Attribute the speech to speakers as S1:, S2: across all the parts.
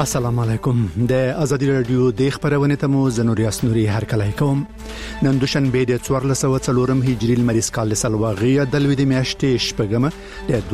S1: السلام علیکم د ازادي رادیو د خبرونه ته مو زنوریاس نوري هر کله کوم نن دوشنبه د 1404 هجری لمریز کال سلواغي د لوی د میاشتې شپږم د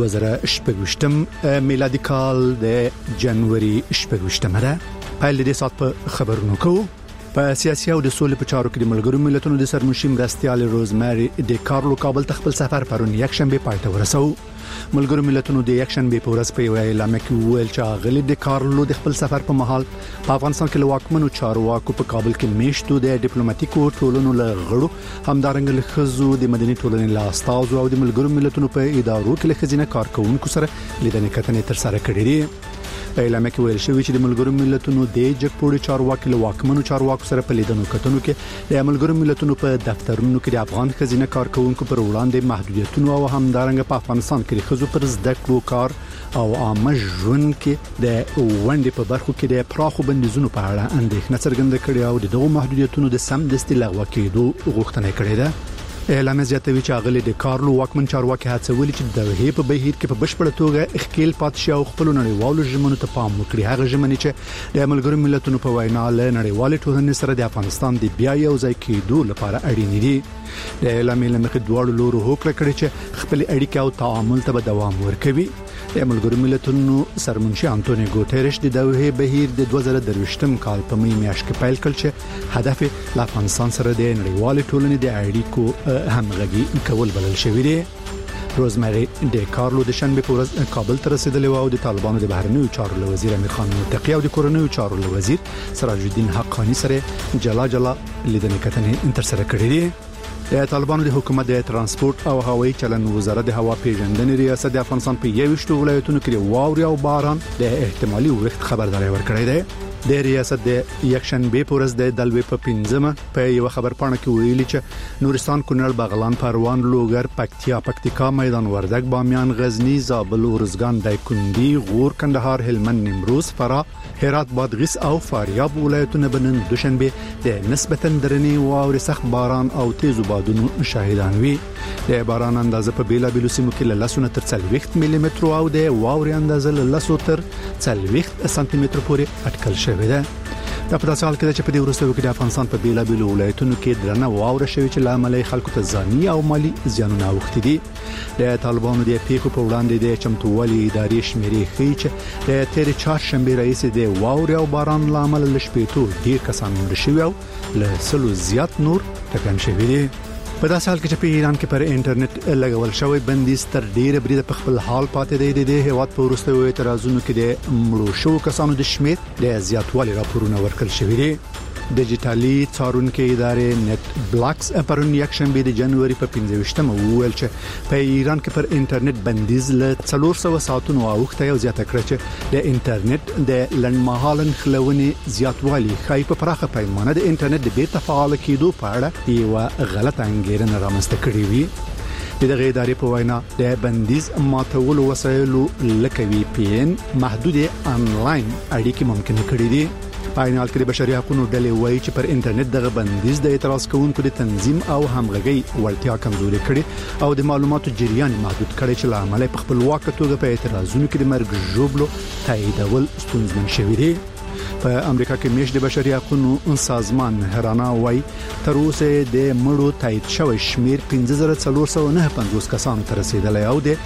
S1: 2018 میلادي کال د جنوري شپږم ده په دې سات په خبرونو کوو په سیاسي او د سولې په چارو کې د ملګرو ملتونو د سرمنشي مرستيال روزمری د کارلو کابل ته خپل سفر پرون یک شنبه پای ته ورسو ملګرو ملتونو د یک شنبه په ورځ په اعلان کې ویل چې غلي د کارلو د خپل سفر په محل په افغانستان کې لواکمنو چارواکو په کابل کې میشتو د ډیپلوماټیکو ټولنو لغړو همدارنګ له خزو د مدني ټولنې لا استاد او د ملګرو ملتونو په ادارو کې له خزینه کارکونکو سره لیدنې کتنې تر سره کړې دي په اعلان کې ویل شوی چې د ملګرو ملتونو د جګپوړي چارواکي لواکمنو چارواکو سره په لیدنو کتنو کې د ملګرو ملتونو په دفترونو کې د افغان خزینه کارکونکو پر وړاندې محدودیتونه او همدارنګ په افغانستان کې خزو پر زده کړو کار او عامه ژوند کې د وندې په برخو کې د پراخو بندیزونو په اړه اندېښنه څرګنده کړې او دغه محدودیتونو د سم دستي لغوه کېدو غوښتنه کړې ده اعلان زیاتوي چې غلي د کارلو واکمن چارواکي هڅولي چې د هې په بهیر کې په بشپړه توګه اخکیل پاتشي او خپل نړیوالو ژمنو ته پام وکړي هغه ژمنې چې د ملګرو ملتونو په وینا له نړیوالې ټولنې سره د افغانستان د بیا یو ځای کېدو لپاره اړین دي د اعلان لمخې دوړو لورو هوکړه کړې چې خپل اړیکې او تعامل ته دوام ورکوي د ملګرو ملتونو سرمنشي انټونی ګوتریش د دوه بهیر د 2023م کال په می میاشت کې پیل کړ چې هدف له افغانستان سره د نړیوالې ټولنې د اړیکو همغږي کول بلل شوی دی روزمری د کارلو د شنبه په ورځ کابل ته رسیدلی او د طالبانو د بهرنیو چارو وزیر امیر خان متقی او د کورنیو چارو وزیر سراج الدین حقانی سره جلا لیدنې کتنې تر سره کړې دي د طالبانو د حکومت د ترانسپورت او هوایي چلن وزارت د هوا پیژندنې ریاست د افغانستان په 21 ولایتونو کې واوري او باران د احتمالي وخت خبرداري ورکړې ده د ریاست د یک شنبه په ورځ د دلوي په 15 په یو خبر پاڼه کې ویلي چې نورستان کونړ بغلان پروان لوګر پکتیکا میدان وردګ بامیان غزنی زابل ورزګان دایکندي غور کندهار هلمند نیمروز فراه هرات بادغیس او فاریاب ولایتونه بنن دوشنبه د نسبتا درنې واوري سخت باران او تیز بادونو شاهدان وي د باران اندازه په بیلا بیلو سیمو کې لاسونه تر 40 ملي متر او د واوري اندازه لاسو تر 40 سانتي متر پورې اټکل شوی ده دا په تاسو حال کې چې په دې ورسته کې د افغانستان په بیلا بیلو ولایتونو کې درنه واوره شوی چې لامل خلکو ته ځاني او مالی زیانونه اوختي دي د طالبانو د پیښو په وړاندې د چمتووالي ادارې شمیرې ښیي چې د تیر چهارشنبه رئیس د واوري او باران لامل لشپېتو ډیر کسان مړ شوي او له سلو زیات نور ټپيان شوي دي په داسې حال کې چې په ایران کې پر انټرنیټ لګول شوی بندیز تر ډیره بریده په خپل حال پاتې دی د هیواد په ورستوي اعتراضونو کې د مړو شو کسانو د شمیر د زیاتوالي راپورونه ورکړل شوی دی ډیجیټالي څارونکو ادارې نت بلاکس پرون یک شنبه د جنوري په 15مه وویل چې په ایران کې پر انټرنیټ بندیز له 400 ساعتونو اوخته یو زیاته کړ چې د انټرنیټ د لنډمهاله خلونې زیاتوالي خای په پراخه پیمانه د انټرنیټ د بیرته فعال کېدو په اړه یو غلط انګیرنه رامنځته کړې وي د غیداري په وینا د بندیز ماتول وسایلو لکه وی پی ان محدود انلاین اړیکې ممکن کړې دي په عین حال کې د بشري حقوقو ډلې وایي چې پر انټرنیټ دغه بندیز د اعتراض کوونکو د تنظیم او همغږي وړتیا کمزوري کړي او د معلوماتو جریان محدود کړي چې لامل په خپلواک توګه په اعتراضونو کې د مرګ ژوبلو تاییدول ستونزمن شوی دی په امریکا کې میش د بشري حقوقو سازمان هرانا وایي تر اوسه د مړو تایید شوی شمیر 15450 کسانو ته رسیدلی او د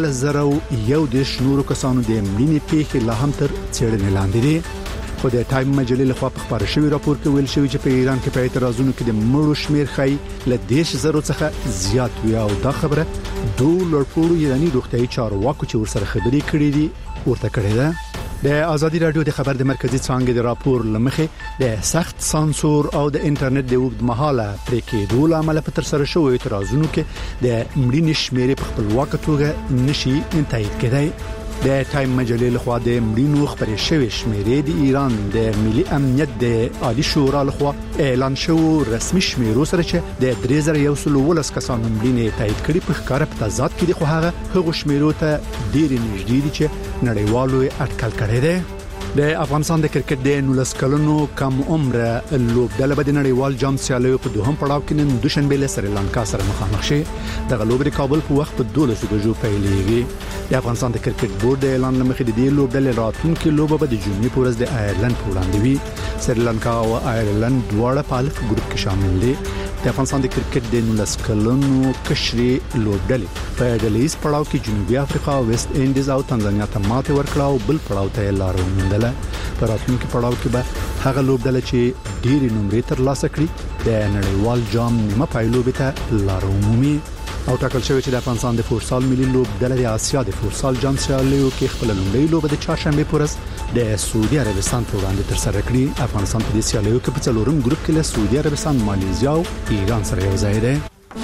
S1: 11001 نورو کسانو د مړینې پیښې لا هم تر څېړنې لاندې دي خو د ټایم مجلې لخوا په خبر شوی راپور کې ویل شوی چې په ایران کې په اعتراضونو کې د مړو شمیر خای ل 10,000 څخه زیات وي او دا خبره $2 ایرانی روغتيایي چارواکو چې ورسره خبرې کړې دي ورته کړې ده د ازادي رادیو د خبر د مرکزی څانګې د راپور لمخې د سخت سانسور او د انټرنیټ د وګد مهاله پرې کېدو لامل په تر سره شوی اعتراضونو کې د مړینې شمیر په خپلواک توګه نشي تایید کېدای د ټایم مجلې لخوا د مړینو خبرې شوی شمیرې د ایران د ملي امنیت د عالی شورا لخوا اعلان شو رسمي شمیرو سره چې د 3112 کسانو مړینې تایید کړي په ښکار په تضاد کې د خو هغه شمیرو ته ډیر نږدې دي چې نړیوالو اټکل کړی دی د افغانستان د کرکټ د 19 کلونو کم عمره لوبډله به د نړیوال جام سیالیو په دوهم پړاو کې نن دوشنبه له سریلانکا سره مخامخ شي. د لوبې د کابل په وخت په 12 بجو پیلېږي. د افغانستان د کرکټ بورډ د اعلان لمخې د دې لوبډلې راتلونکي لوبه به د جنوبي پورز د آیرلند په وړاندې وي. سریلانکا او آیرلند دواړه په الف ګروپ کې شامل دي. د افغانستان د کرکټ د 19 کلونو کشري لوبډلې په ډلهیز پړاو کې جنوبي افریقا، ویسټ انډیز او تنزانیا ته ماته ورکړه او بل پړاو ته لار وموندله. په راتلونکي پړاو کې به هغه لوبډله چې ډېری نمرې ترلاسه کړي د نړیوال جام نیمه پایلوبې ته لار ومومي. او ټاکل شوی چې د افغانستان د فوتسال ملي لوبډله د آسیا د فوتسال جام سیالیو کې خپل لومړی لوبه د چهارشنبه په ورځ د سعودي عربستان په وړاندې ترسره کړي. افغانستان په دې سیالیو کې په څلورم ګروپ کې له سعودي عربستان، ماليزیا او ایران سره یو ځای دی.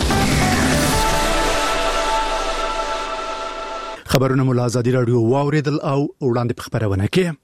S1: خبرونه مو له آزادي رادیو واوریدل او وړاندې په خبرونه کې.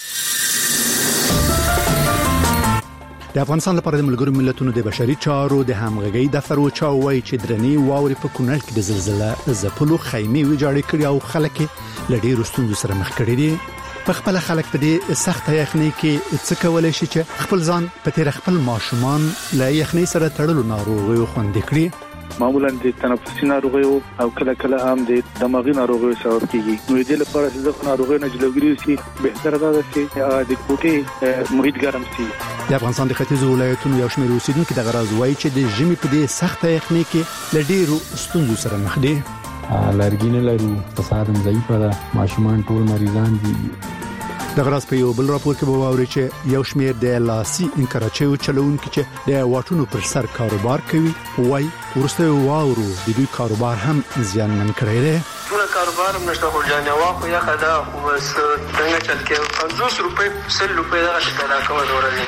S1: د افغانستان لپاره د ملګرو ملتونو د بشري چارو د همغږي دفتر او چاوي چې درنی واوري په کونړ کې د زلزلې ځپلو خیمې ویجاړې کړې او خلک لډې رستونو سره مخ کړي دي. په خپل خلک په دې سخت یخنۍ کې څه کولای شي چې خپل ځان په تیر خپل ماشومان له یخنۍ سره تړلو ناروغیو خوندي کړي.
S2: معمولا د تنفسي ناروغیو او کله هم د دماغي ناروغیو سبب کیږي. نو دې لپاره چې د ناروغیو نه جلوګیری شي بهتره ده چې د کوټې محیط ګرم شي.
S1: د افغانستان د ختیځ ولایتونو یو شمېر اوسیدونکو د غراز وایي چې د ژمي په دې سخت یخنۍ کې لډیرو ستونزو سره مخ دي.
S3: لرګینه لرو، فسادم ضعیفه ده، ماشومان ټول مریضان دي.
S1: د غراز په یو بل راپور کې به واوري چې یو شمېر د لاسي انکراچیو چلوونکو چې د واټونو پر سر کاروبار کوي وای ورسته واورو د دوی کاروبار هم زیانمن کړی دی.
S4: ټول کاروبار هم نشته خو جانه واخو یا خدا خو بس څنګه چل کې 50 روپے 100 روپے دا څه پیدا کوي ورته.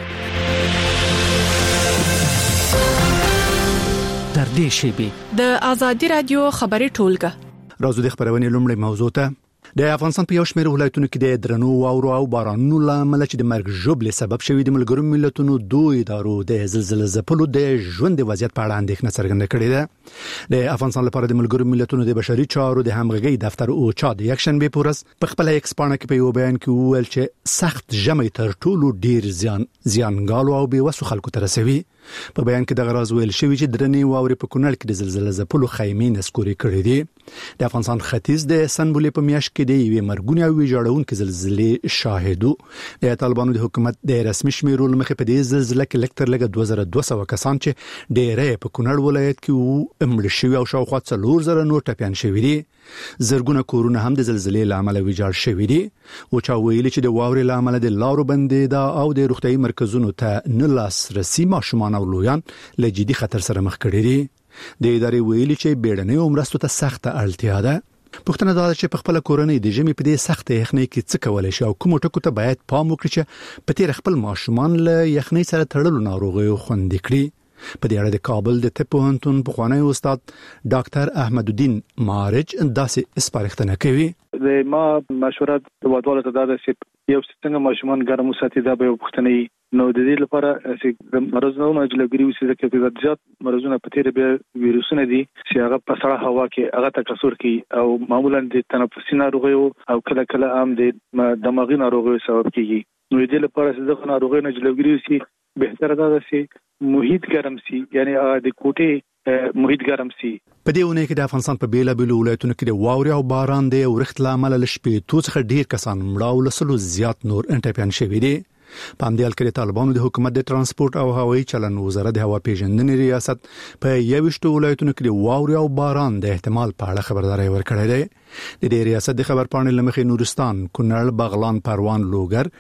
S5: در دې شیبي
S6: د آزادي رادیو خبري ټولګه
S1: راځو د خبرونه لومړی موضوع ته. د افغانستان په یو شمېر ولایتونو کې د درنو واورو او بارانونو لامل چې د مرګ ژوبلې سبب شوی د ملګرو ملتونو دوه ادارو د زلزلې ځپلو د ژوند وضعیت په اړه اندېښنه څرګنده کړې ده. د افغانستان لپاره د ملګرو ملتونو د بشري چارو د همغږي دفتر او چا د یکشنبه په ورځ په خپل ایکس پاڼه کې په یو بیان کې وویل چې سخت ژمي تر ټولو ډیر زیانګالو او بېوسو خلکو ته رسوي. په بیان کې د غراز ویل شوی چې درنې واوري په کونړ کې د زلزلې ځپلو خیمې نسکوري کړې دي. د افغانستان ختیځ د سنبلې په میاشت کې د یوې مرګونې او ویجاړونکې زلزلې شاهدو. د طالبانو د حکومت د رسمي شمیرو لمخې په دې زلزلې کې لکتر لګه 2200 کسان چې ډېرې په کونړ ولایت کې مړ شوي او شاوخوا 4000 نور ټپيان شوي دي. زرګونه کورونه هم د زلزلې لامل ویجاړ شوي دي. او چا ویلي چې د واورې لامل د لارو بندیدا او د روغتيایي مرکزونو ته نه لاسرسي ماشومان او لویان له جدي خطر سره مخ کړي دي. د ادارې ویلي چې بیړنۍ مرستو ته سخته اړتیا ده. پښتنه دا چې په خپل کورنۍ د ژمي په دې سخت یخنۍ کې څه کولای شي او کوم ټکو ته باید پام وکړي چې په تیر خپل ماشومان له یخنۍ سره تړلو ناروغیو خوندي کړي. په دې اړه د کابل د طب پوهنتون پخوانی استاد ډاکټر احمد الدین مارج داسې سپارښتنه کوي.
S2: د ما مشوره د وادواله ته دا چې یو څنګه ماشومان ګرم وساتي دا به پښتني. نو د دې لپاره چې مرزونه نه جلوګیری وسي ځکه چې زیات مرزونه په تیر به ویروسونه دي چې هغه په سړه هوا کې هغه تکثر کوي او معمولا د تنفسي ناروغیو او کله هم د دماغي ناروغیو سبب کیږي. نو د دې لپاره چې د ناروغیو نه جلوګیری وسي بهتره ده چې محیط ګرم شي، یعنی د کوټې محیط ګرم شي.
S1: په دې ونه کې د افغانستان په بیلابېلو ولایتونو کې د واورې او باران د ورښت لامل لشپې څخه ډیر کسان مړه او لسلو زیات نور انټپیان شوي دي. په همدې حال کې د طالبانو د حکومت د ترانسپورت او هوایي چلن وزارت د هوا پیژندنې ریاست په 21 ولایتونو کې د واورې او باران د احتمال په اړه خبرداري ورکړې ده. د دې ریاست د خبرپاڼې لمخې نورستان، کونړ، بغلان، پروان، لوګر،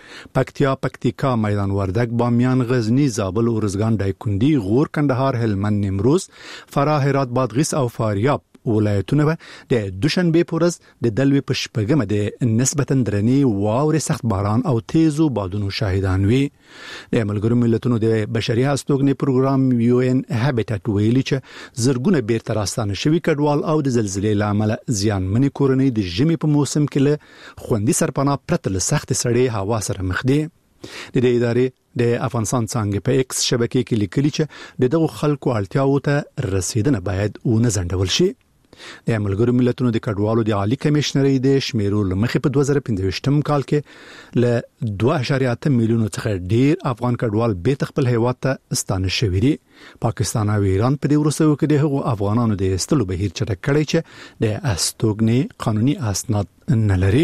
S1: پکتیا، میدان وردګ، بامیان، غزنی، زابل، ارزګان، دایکنډي، غور، کندهار، هلمند، نیمروز، فراه، هرات، بادغیس او فاریاب ولایتونه به د دوشنبه په ورځ د دلوي په شپږمه د نسبتا درنې واورې سخت باران او تیزو بادونو شاهدان وي. د ملګرو ملتونو د بشري هستوګنې پروګرام UN هابټات ویلي چې زرګونه بیرته راستانه شوي کډوال او د زلزلې لامل زیانمنې کورنۍ د ژمي په موسم کې له خوندي سرپناه پرته له سخت سړې هوا سره مخ دي. د دې ادارې د افغانستان څنګه په ایکس شبکې کې لیکلي چې دغه خلکو اړتیاو ته رسیدنه باید ونه ځنډول شي. د ملګرو ملتونو د کډوالو د عالی کمشنري د شمیرو لمخې په 2015م کال کې ل 2.8 میلیون څخه ډیر افغان کډوال به خپل هیواد ته ستانه شوي دي. پاکستان او ایران په دې ورسو کې د هغو افغانانو د استلو بهیر چټک کړی چې د استوګنې قانوني اسناد نه لري.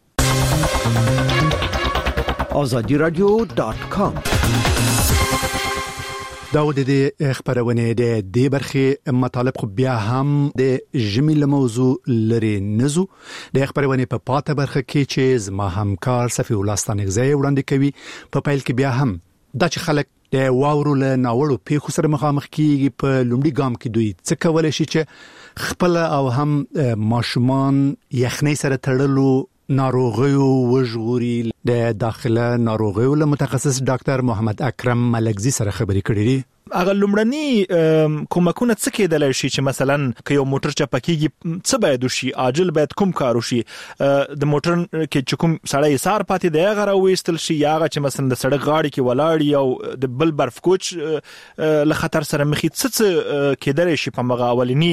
S5: azadiradio.com
S1: داود د خبرونه د دې برخه مطالب خو بیا هم د جمیل موضوع لري نزو د خبرونه په پاته برخه کې چې زما همکار صفی الله ستانګزی وړاندې کوي. په پیل کې بیا هم د چې خلک د واورو له ناوړو پیښو سره مخامخ کیږي. په لومړي ګام کې دوی څه کولای شي چې خپل او هم ماشومان یخنۍ سره تړلو ناروغیو وژغوري. د داخله ناروغیو له متخصص ډاکټر محمد اکرم ملکزی سره خبرې کړې دي.
S7: اغه لمړنی کومکونه څه کېدل شي چې مثلا که یو موټر چپکیږي څه باید وشي؟ عاجل باید کوم کار وشي؟ د موټر کې کوم سړی سار پاتې دی هغه راوېستل شي یا هغه چې مثلا د سړک غاړې کې ولاړ او د بل برف کوچ له خطر سره مخې څه کېدل شي په مغه اولنی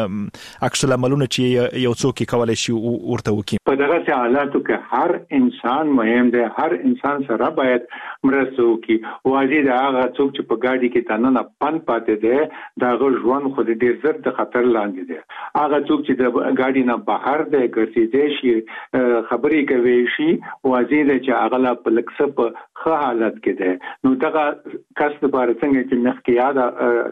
S7: اکشل عملونه چې یو څوک کولای شي ورته وکړي؟
S8: په دغه حالاتو کې هر انسان مهم دی، هر انسان سره باید مرسته وکړي. واجب دی هغه څوک چې په ګاډي کې نه پن پاتې دی دا غو ژوند خو ډیر زر د خطر لاندې دی. هغه څوک چې د ګاډي نه بهر دی ګرځېدي شي خبرې کوي شي واجب دی چې هغه په لکسه په ښه حالت کې دی. نو دغه کس لپاره څنګه چې مخکې یاد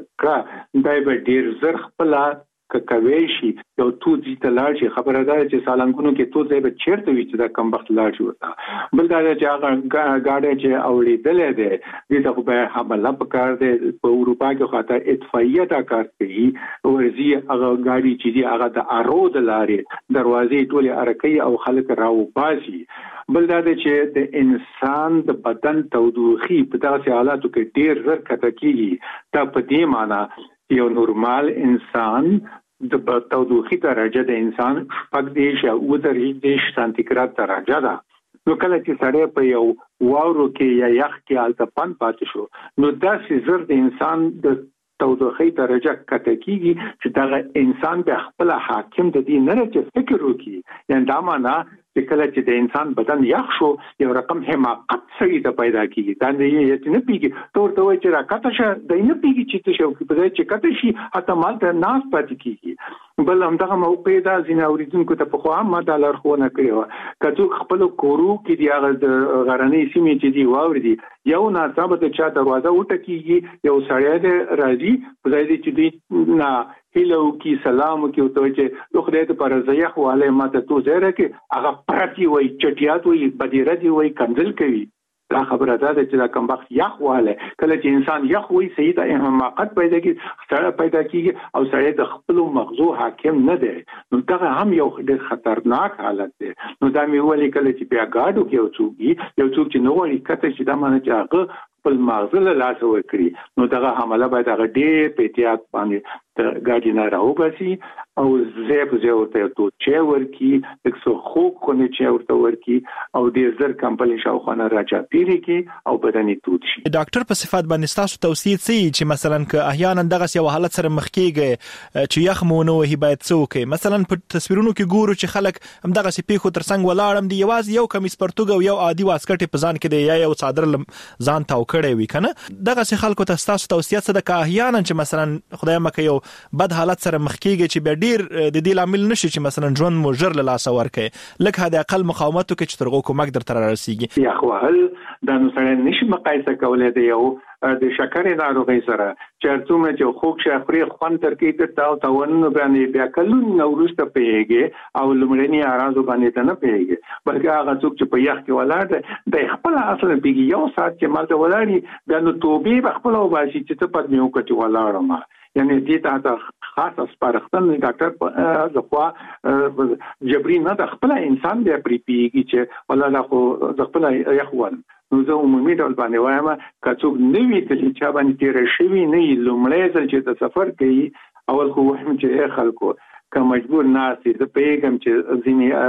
S8: کړه دای به ډیر زر خپل کوي شي یو تو دي تلاړ شي. خبره ده چې سالنګونو کې تو ځای به چیرته وي چې دا کم وخت لاړ شي وتا بل دا چې هغه ګاډي چې اوریدلې ده دې ته په حمله پکار ده. په اروپا کې خاطر اطفائیه دا کار کوي ورزي هغه ګاډي چې دی هغه د ارود لارې دروازې ټوله ارکې او خلک راو باسي. بل دا چې د انسان د بدن تودوخي په داسې حالاتو کې ډیر زر کته کیږي. دا په دې معنی یو نورمال انسان د تودوخي درجه د انسان شپږ دیش یا 10 سانتیګراد درجه ده. نو کله چې سړی په یو واورو کې یا یخ کې الته پن پاتې شو نو دا زر د انسان د تودوخي درجه کته کیږي چې دا انسان به خپل حاکم د دې نه چې فکر وکړي. یعنی دا معنی چې کله چې د انسان بدن یخ شو یو رقم حماقت سړي ته پیدا کیږي. دا نه نه پیږي تور وای چې راکته شه د نه پیږي چې ته شو په دې چې کته شي اته مال ته ناس پاتې کیږي. بل همدغه موقع دا زینه اوریدونکو ته په خو هم د لارښوونه کړې و کله خپل کورو کې دی هغه د غرنۍ سیمې چې دی واوري دی یو ناڅاپه د چا دروازه وټکیږي یو سړی د راځي په ځای چې دی نه هیلو کی سلام کی او ته چې لو خدای ته پر زیخ واله ماته تو زهره کې هغه پرتی وای چټیات وای بدیره دی وای کنزل کوي. دا خبره ده چې دا کم وخت یخ واله کله چې انسان یخ وای صحیح ته حماقت پیدا کیږي او سړی د خپل مغزو حاکم نه دی. نو دا هم یو ډېر خطرناک حالت دی. نو دا مې ولې کله چې بیا گاډو کې یو څوک چې نو وړي کته چې دا معنی چې هغه خپل مغز له لاس ورکړي نو دغه حمله باید هغه ډېر په احتیاط باندې ګاډي نه راوباسي او زیب ورته تو چې ورکی لکه خو کنه چې ورته ورکی او دې زر کمپل شاوخانه راځي پیری کې او بدني توت شي.
S7: ډاکټر په صفات باندې تاسو توصیه سي چې مثلا که احیانا دغه یو حالت سره مخ کیږي چې یخ مونږ وه باید څوک مثلا په تصویرونو کې ګورو چې خلک هم دغه سي پیخو ترڅنګ ولاړم دی یوازې یو کمیس پرتګ او یو عادي واسکټ په ځان کې دی یا یو صادر ځان تاو کړی وي کنه دغه سي خلکو ته تاسو توصیه څه ده که احیانا چې مثلا خدای مکه یو بد حالت سره مخ کیږي چې به ډیر د دې لامل نشي چې مثلا ژوند مو ژر له لاس ورکړي لکه هدا اقل مقاومت کې چې ترغو کومک در تر رسیږي.
S8: یا خو هل دا نو سره نشي مقایسه کولای دی یو د شکرې ناروغي سره چې څومره چې خوږ شخري خوان ترکې ته تاو تاونه باندې بیا کلون نورسته پیږي او لمړنی ارازو باندې نه پیږي بلکې هغه څوک چې په یخ کې ولاړ د خپل اصل پیږي یو سات چې مالته ولاړی بیا نو توبې بخپل او باشي چې ته پد میو کټي ولاړم یعنی دې ته خاص سپارښتنه ډاکټر زخوا جبري نه د خپل انسان بیا پری پیږي چې ولا خو د خپل یخوال نو زه عمومي ډول باندې وایم کڅوګ نوې چې چا باندې تیر شوی نه لومړی ځل چې د سفر کوي اول خو وهم چې خلکو که مجبور ناسي د پیغام چې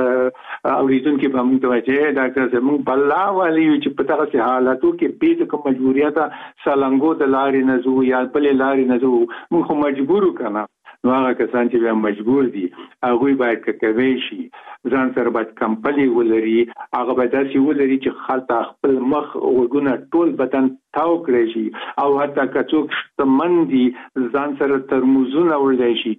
S8: ځینی اوریدونکو به موږ ته چې ډاکټر زموږ بلا والی چې په تاسو حالاتو کې به کوم مجبوریت سالنګو د لارې نه زو یا بل لارې نه زو موږ مجبور کنا نو هغه کسان چې مجبور دي هغه باید کوي شي ځان سره باید کمپلي ولري هغه باید داسې ولري چې خلک خپل مخ وګونه ټول بدن تاو کړی شي او حتی که څوک شتمن دي ځان سره ترموزونه وړي شي